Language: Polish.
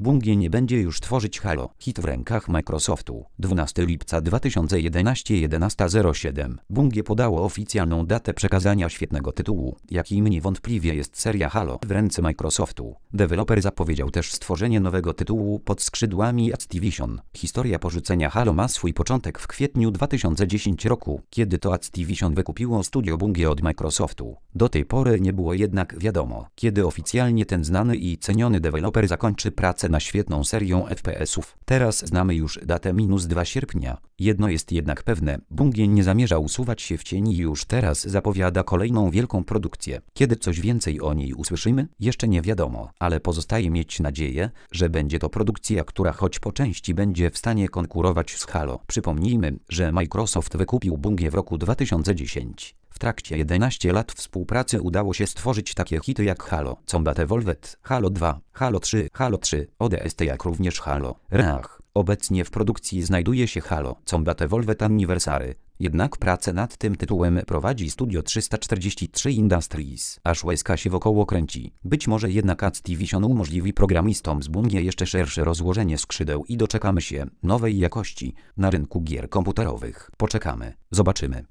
Bungie nie będzie już tworzyć Halo. Hit w rękach Microsoftu. 12 lipca 2011 11:07. Bungie podało oficjalną datę przekazania świetnego tytułu, jakim niewątpliwie jest seria Halo, w ręce Microsoftu. Deweloper zapowiedział też stworzenie nowego tytułu pod skrzydłami Activision. Historia porzucenia Halo ma swój początek w kwietniu 2010 roku, kiedy to Activision wykupiło studio Bungie od Microsoftu. Do tej pory nie było jednak wiadomo, kiedy oficjalnie ten znany i ceniony deweloper zakończy pracę na świetną serią FPS-ów. Teraz znamy już datę -2 sierpnia. Jedno jest jednak pewne, Bungie nie zamierza usuwać się w cień i już teraz zapowiada kolejną wielką produkcję. Kiedy coś więcej o niej usłyszymy? Jeszcze nie wiadomo, ale pozostaje mieć nadzieję, że będzie to produkcja, która choć po części będzie w stanie konkurować z Halo. Przypomnijmy, że Microsoft wykupił Bungie w roku 2010. W trakcie 11 lat współpracy udało się stworzyć takie hity jak Halo Combat Evolved, Halo 2, Halo 3, ODST, jak również Halo Reach. Obecnie w produkcji znajduje się Halo Combat Evolved Anniversary. Jednak pracę nad tym tytułem prowadzi Studio 343 Industries. Aż łezka się wokoło kręci. Być może jednak Activision umożliwi programistom z Bungie jeszcze szersze rozłożenie skrzydeł i doczekamy się nowej jakości na rynku gier komputerowych. Poczekamy, zobaczymy.